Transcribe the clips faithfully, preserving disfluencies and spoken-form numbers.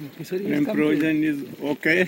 Improvisation is okay.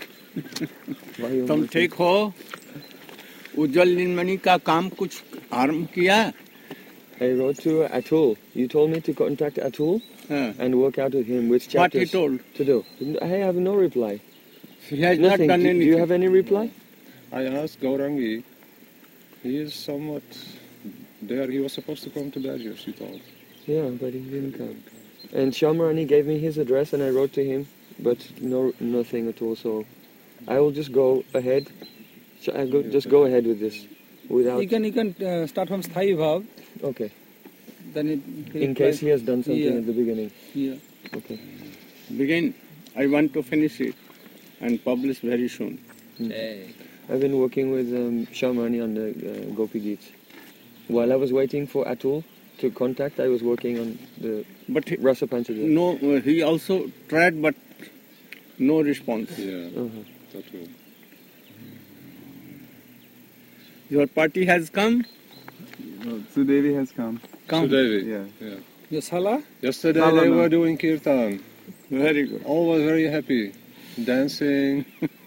तुम ठीक हो? उज्जवल नीलमणि का काम कुछ आरंभ किया? I wrote to Atul. You told me to contact Atul हाँ. and work out with him which What he chapters told? to do. I have no reply. He has Nothing. not done Do, anything. do you have any reply? I asked Gaurangi. He is somewhat there. He was supposed to come to Badger, she told. Yeah, but he didn't come. And Shamrani gave me his address and I wrote to him, but no, nothing at all. So I will just go ahead. So I go, just go ahead with this, without. You can you can uh, start from Sthayi Bhav. Okay. Then it. In case he has done something Yeah. at the beginning. Yeah. Okay. Begin. I want to finish it and publish very soon. I've been working with um, Shamrani on the uh, Gopi Geets. While I was waiting for Atul to contact, I was working on the But he, Rasa Panchadeva. no, uh, he also tried, but no response. Yeah, Uh-huh. that will. Your party has come. No, Sudevi has come. Come. Sudevi. Yeah. Yeah. Your Sala? Yesterday No, no, they no. were doing kirtan. Very good. All was very happy. Dancing.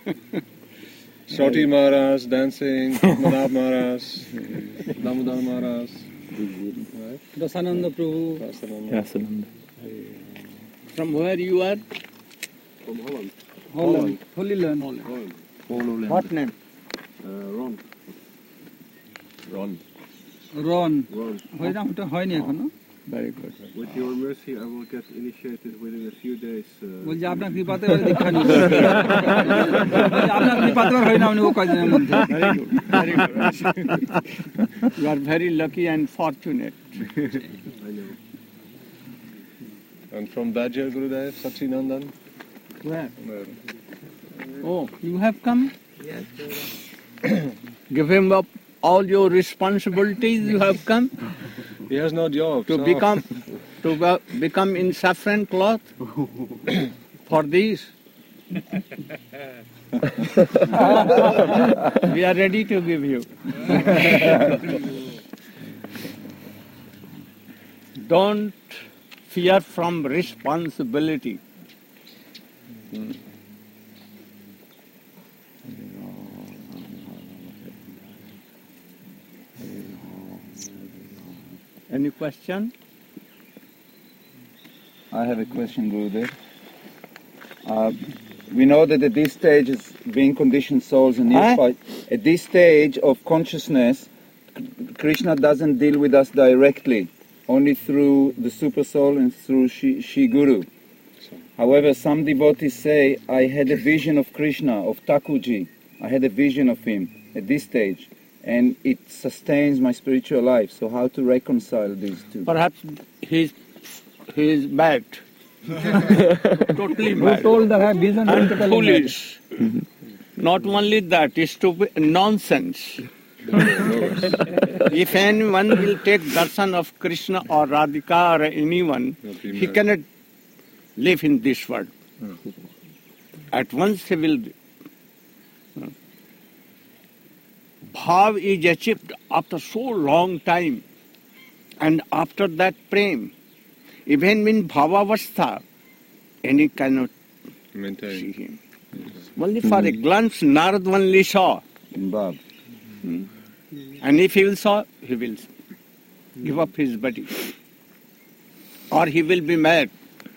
Shoti Maharaj, dancing. Manab Maharaj. Damodar Maharaj. Right? Dasananda Prabhu. Rasananda. From where you are? Holland. Holy Land. What name? Ron. Ron. Ron. হয় না ওটা হয়নি এখনো Very good. With your mercy, I will get initiated within a few days. Uh, বলছি আপনার কৃপাতে এবার দীক্ষা নিব আপনার কৃপাতে এবার হয় না উনি ও কয়দিনের মধ্যে Very good. Very good. You are very lucky and fortunate. I know. And from Badger Gurudev, Sachinandan. Where? Where? Oh, you have come? Yes. Give him up all your responsibilities. You have come He has no job. to so- become to be- become in saffron cloth for these. We are ready to give you. Don't fear from responsibility. Any question? I have a question, Gurudev. Uh, we know that at this stage, as being conditioned souls and Huh? by, at this stage of consciousness, Krishna doesn't deal with us directly, only through the super soul and through Shi, Shi Guru. However, some devotees say, I had a vision of Krishna, of Thakurji. I had a vision of him at this stage, and it sustains my spiritual life. So how to reconcile these two? Perhaps he's he's bad. Totally Who bad. told that vision And to tell him foolish. Not only that, it's stupid nonsense. If anyone will take darshan of Krishna or Radhika or anyone, he cannot live in this world. At once he will. Bhav is achieved after so long time, and after that prem, even in bhavavastha, any cannot see Maintain. him. Only for a glance, Narad only saw. Bab. And if he will saw, he will give up his body. Or he will be mad.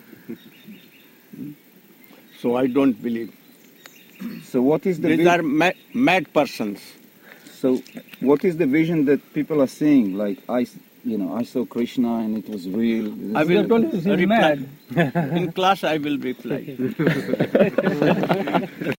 So I don't believe. So what is the These vi- are mad, mad persons. So, what is the vision that people are seeing? Like, I, s- you know, I saw Krishna and it was real. I will told you he's reply. mad. In class I will reply.